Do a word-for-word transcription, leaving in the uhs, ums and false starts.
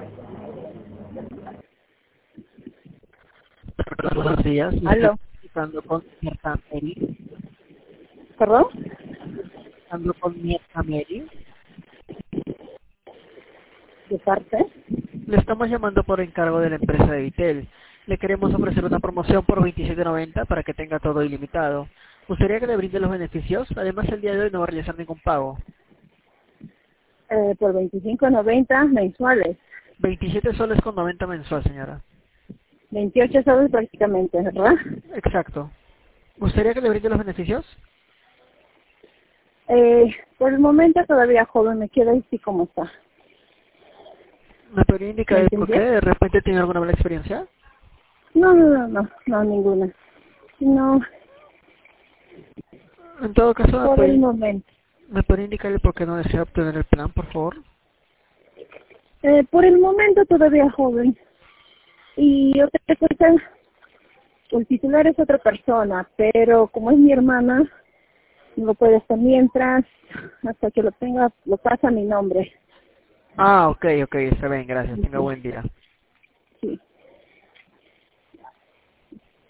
Buenos días, le estoy ¿Aló? comunicando con Mirta Mary. ¿Perdón? Hablando con Mirta Mary. ¿De parte? Le estamos llamando por encargo de la empresa de Vitel. Le queremos ofrecer una promoción por veintisiete noventa para que tenga todo ilimitado. ¿Gustaría que le brinde los beneficios? Además, el día de hoy no va a realizar ningún pago. Eh, por veinticinco noventa mensuales. veintisiete soles con noventa mensual, señora. veintiocho soles prácticamente, ¿verdad? Exacto. ¿Gustaría que le brinde los beneficios? Eh, por el momento todavía joven, me quedo así como está. ¿Me podría ¿Me indicar el por qué? entendió? ¿De repente tiene alguna mala experiencia? No, no, no, no, no, ninguna. No, En todo caso, ¿me por el puede, momento. ¿me puede indicar el por qué no desea obtener el plan, por favor? Eh, por el momento todavía joven. Y otra cosa, el titular es otra persona, pero como es mi hermana, no lo puede estar mientras, hasta que lo tenga, lo pasa a mi nombre. Ah, ok, ok, está bien, gracias. Tenga Sí, buen día. sí.